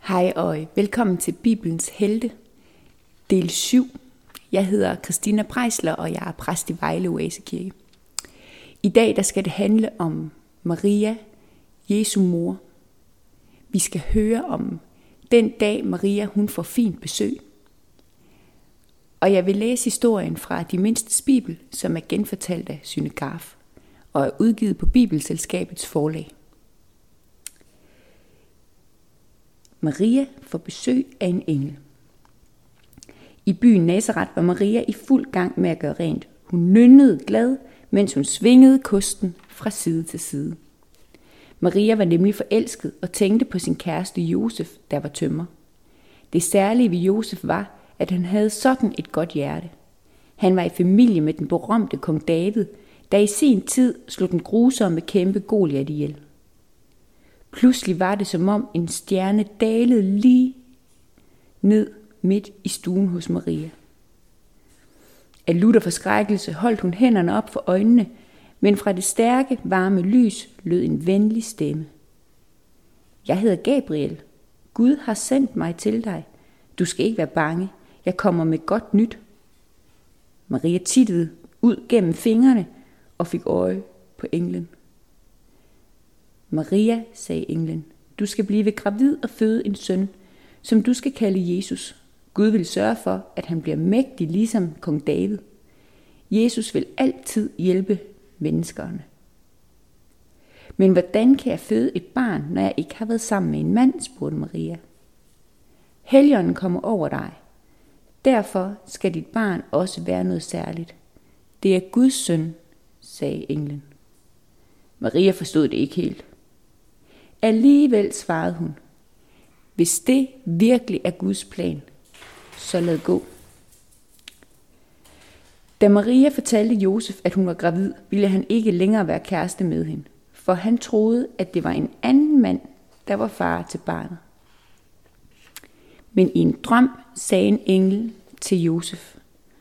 Hej og velkommen til Bibelens Helte, del 7. Jeg hedder Christina Preisler, og jeg er præst i Vejle Oasekirke. I dag der skal det handle om Maria, Jesu mor. Vi skal høre om den dag Maria hun får fint besøg. Og jeg vil læse historien fra De Mindstes Bibel, som er genfortalt af Syne Garf og er udgivet på Bibelselskabets forlag. Maria får besøg af en engel. I byen Nazareth var Maria i fuld gang med at gøre rent. Hun nynnede glad, mens hun svingede kosten fra side til side. Maria var nemlig forelsket og tænkte på sin kæreste Josef, der var tømrer. Det særlige ved Josef var, at han havde sådan et godt hjerte. Han var i familie med den berømte kong David, der i sin tid slog den grusomme kæmpe Goliat ihjel. Pludselig var det som om en stjerne dalede lige ned midt i stuen hos Maria. Af lutter forskrækkelse holdt hun hænderne op for øjnene, men fra det stærke, varme lys lød en venlig stemme. Jeg hedder Gabriel. Gud har sendt mig til dig. Du skal ikke være bange. Jeg kommer med godt nyt. Maria tittede ud gennem fingrene og fik øje på englen. Maria, sagde englen, du skal blive gravid og føde en søn, som du skal kalde Jesus. Gud vil sørge for, at han bliver mægtig ligesom kong David. Jesus vil altid hjælpe menneskerne. Men hvordan kan jeg føde et barn, når jeg ikke har været sammen med en mand, spurgte Maria. Helligånden kommer over dig. Derfor skal dit barn også være noget særligt. Det er Guds søn, sagde englen. Maria forstod det ikke helt. Alligevel svarede hun, hvis det virkelig er Guds plan, så lad gå. Da Maria fortalte Josef, at hun var gravid, ville han ikke længere være kæreste med hende, for han troede, at det var en anden mand, der var far til barnet. Men i en drøm sagde en engel til Josef,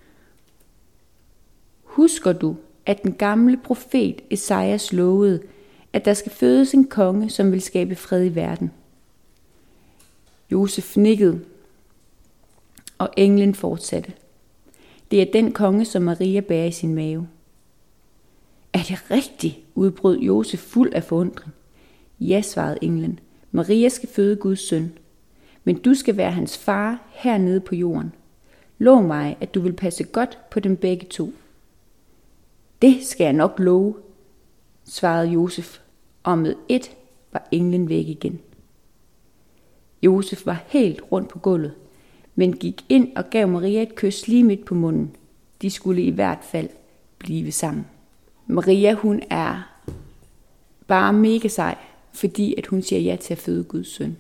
husker du, at den gamle profet Esajas lovede, at der skal fødes en konge, som vil skabe fred i verden? Josef nikkede, og englen fortsatte. Det er den konge, som Maria bærer i sin mave. Er det rigtigt? Udbrød Josef fuld af forundring. Ja, svarede englen. Maria skal føde Guds søn, men du skal være hans far hernede på jorden. Lov mig, at du vil passe godt på dem begge to. Det skal jeg nok love, svarede Josef, og med et var englen væk igen. Josef var helt rundt på gulvet, men gik ind og gav Maria et kys lige midt på munden. De skulle i hvert fald blive sammen. Maria, hun er bare mega sej, fordi at hun siger ja til at føde Guds søn.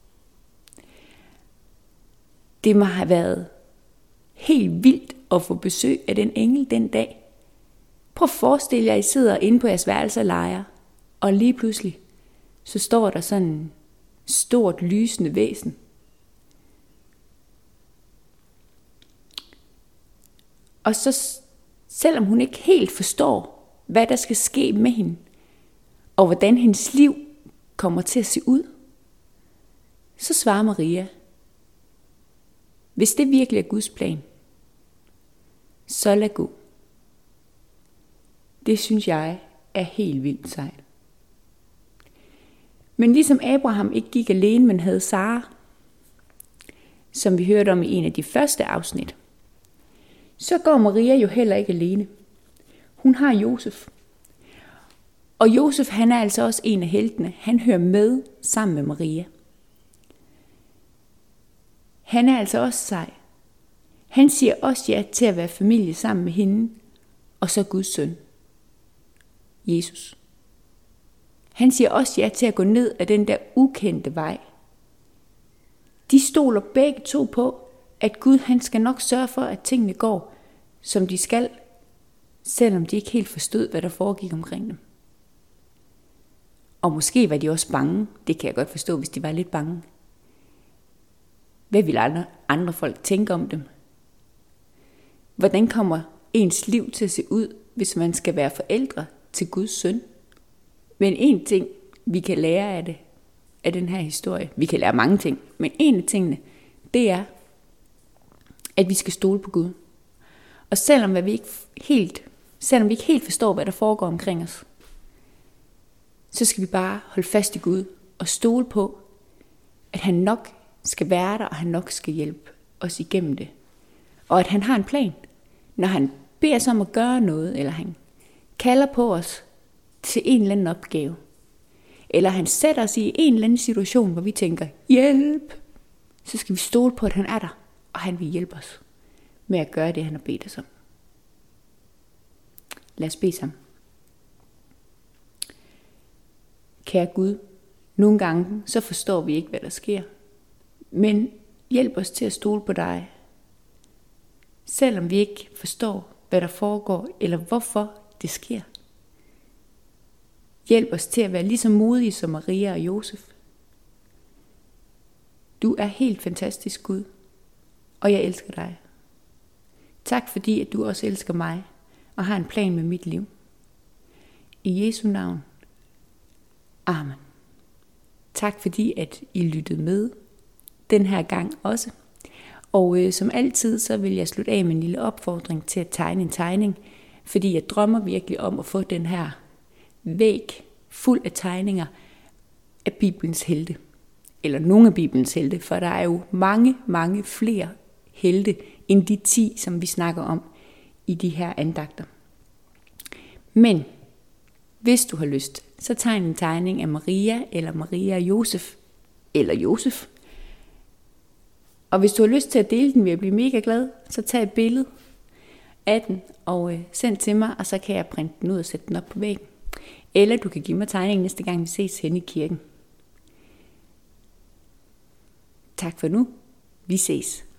Det må have været helt vildt at få besøg af den engel den dag. Prøv at forestille jer, at I sidder inde på jeres værelse og leger, og lige pludselig, så står der sådan en stort lysende væsen. Og så, selvom hun ikke helt forstår, hvad der skal ske med hende, og hvordan hendes liv kommer til at se ud, så svarer Maria, hvis det virkelig er Guds plan, så lad gå. Det synes jeg er helt vildt sejt. Men ligesom Abraham ikke gik alene, men havde Sara, som vi hørte om i en af de første afsnit, så går Maria jo heller ikke alene. Hun har Josef. Og Josef, han er altså også en af heltene. Han hører med sammen med Maria. Han er altså også sej. Han siger også ja til at være familie sammen med hende, og så Guds søn, Jesus. Han siger også ja til at gå ned ad den der ukendte vej. De stoler begge to på, at Gud han skal nok sørge for, at tingene går, som de skal, selvom de ikke helt forstod, hvad der foregik omkring dem. Og måske var de også bange. Det kan jeg godt forstå, hvis de var lidt bange. Hvad vil andre folk tænke om dem? Hvordan kommer ens liv til at se ud, hvis man skal være forældre til Guds søn? Men en ting, vi kan lære af det, af den her historie. Vi kan lære mange ting, men en af tingene, det er, at vi skal stole på Gud. Og selvom vi ikke helt forstår, hvad der foregår omkring os, så skal vi bare holde fast i Gud og stole på, at han nok skal være der, og han nok skal hjælpe os igennem det. Og at han har en plan, når han beder os om at gøre noget, eller han kalder på os til en eller anden opgave. Eller han sætter os i en eller anden situation, hvor vi tænker, hjælp! Så skal vi stole på, at han er der, og han vil hjælpe os med at gøre det, han har bedt os om. Lad os bede sammen. Kære Gud, nogle gange så forstår vi ikke, hvad der sker. Men hjælp os til at stole på dig. Selvom vi ikke forstår, hvad der foregår, eller hvorfor det sker. Hjælp os til at være lige så modige som Maria og Josef. Du er helt fantastisk, Gud, og jeg elsker dig. Tak fordi, at du også elsker mig, og har en plan med mit liv. I Jesu navn. Amen. Tak fordi, at I lyttede med den her gang også. Og som altid, så vil jeg slutte af med en lille opfordring til at tegne en tegning, fordi jeg drømmer virkelig om at få den her væg fuld af tegninger af Bibelens helte. Eller nogle af Bibelens helte, for der er jo mange, mange flere helte end de 10, som vi snakker om i de her andagter. Men hvis du har lyst, så tegn en tegning af Maria, eller Maria og Josef, eller Josef. Og hvis du har lyst til at dele den, vil jeg blive mega glad, så tag et billede af den og send til mig, og så kan jeg printe den ud og sætte den op på væggen. Eller du kan give mig tegningen næste gang, vi ses henne i kirken. Tak for nu. Vi ses.